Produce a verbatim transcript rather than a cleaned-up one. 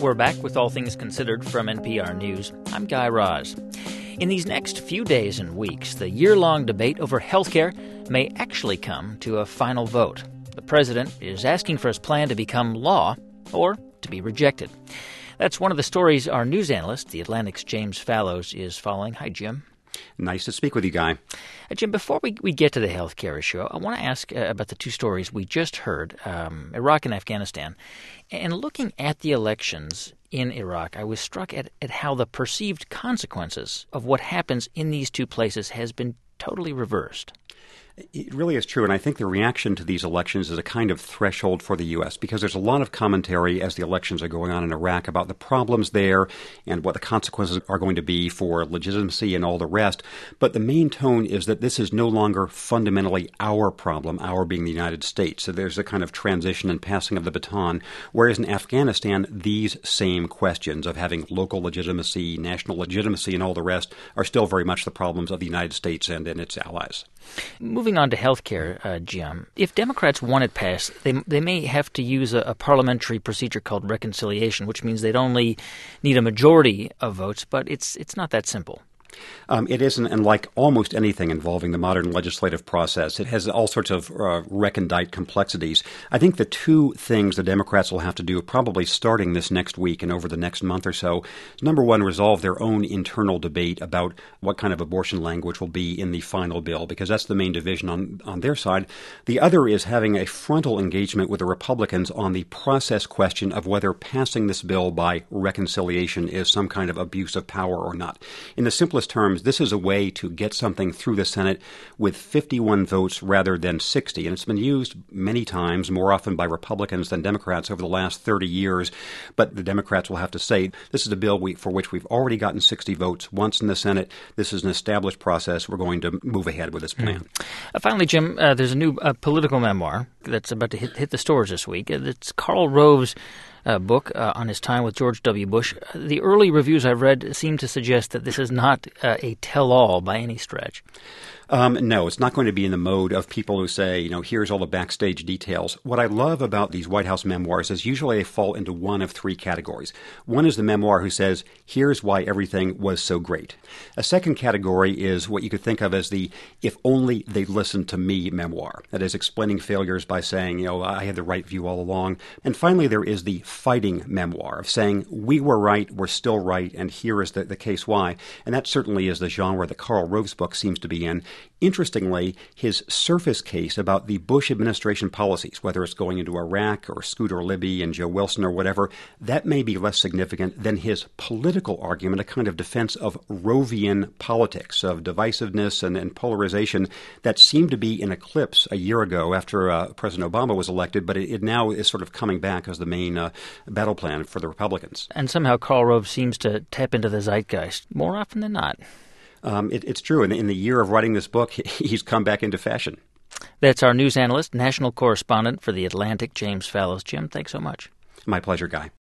We're back with All Things Considered from N P R News. I'm Guy Raz. In these next few days and weeks, the year-long debate over health care may actually come to a final vote. The president is asking for his plan to become law or to be rejected. That's one of the stories our news analyst, The Atlantic's James Fallows, is following. Hi, Jim. Nice to speak with you, Guy. Uh, Jim, before we, we get to the health care issue, I want to ask uh, about the two stories we just heard, um, Iraq and Afghanistan. And looking at the elections in Iraq, I was struck at, at how the perceived consequences of what happens in these two places has been totally reversed. It really is true, and I think the reaction to these elections is a kind of threshold for the U S because there's a lot of commentary as the elections are going on in Iraq about the problems there and what the consequences are going to be for legitimacy and all the rest. But the main tone is that this is no longer fundamentally our problem, our being the United States. So there's a kind of transition and passing of the baton, whereas in Afghanistan, these same questions of having local legitimacy, national legitimacy, and all the rest are still very much the problems of the United States and, and its allies. Moving on to health care, uh, Jim, if Democrats want it passed, they they may have to use a, a parliamentary procedure called reconciliation, which means they'd only need a majority of votes, but it's it's not that simple. Um, it isn't, and like almost anything involving the modern legislative process, it has all sorts of uh, recondite complexities. I think the two things the Democrats will have to do, probably starting this next week and over the next month or so, is number one, resolve their own internal debate about what kind of abortion language will be in the final bill, because that's the main division on, on their side. The other is having a frontal engagement with the Republicans on the process question of whether passing this bill by reconciliation is some kind of abuse of power or not. In the simplest terms, this is a way to get something through the Senate with fifty-one votes rather than sixty. And it's been used many times, more often by Republicans than Democrats over the last thirty years. But the Democrats will have to say, this is a bill we, for which we've already gotten sixty votes once in the Senate. This is an established process. We're going to move ahead with this plan. Mm. Uh, finally, Jim, uh, there's a new uh, political memoir that's about to hit, hit the stores this week. It's Karl Rove's Uh, book uh, on his time with George W. Bush. The early reviews I've read seem to suggest that this is not uh, a tell-all by any stretch. Um, no, it's not going to be in the mode of people who say, you know, here's all the backstage details. What I love about these White House memoirs is usually they fall into one of three categories. One is the memoir who says, here's why everything was so great. A second category is what you could think of as the if only they'd listened to me memoir. That is explaining failures by saying, you know, I had the right view all along. And finally, there is the fighting memoir of saying, we were right, we're still right, and here is the, the case why. And that certainly is the genre that Karl Rove's book seems to be in. Interestingly, his surface case about the Bush administration policies, whether it's going into Iraq or Scooter Libby and Joe Wilson or whatever, that may be less significant than his political argument, a kind of defense of Rovian politics, of divisiveness and, and polarization that seemed to be in eclipse a year ago after uh, President Obama was elected, but it, it now is sort of coming back as the main uh, battle plan for the Republicans. And somehow Karl Rove seems to tap into the zeitgeist more often than not. Um, it, it's true. In, in the year of writing this book, he's come back into fashion. That's our news analyst, national correspondent for The Atlantic, James Fallows. Jim, thanks so much. My pleasure, Guy.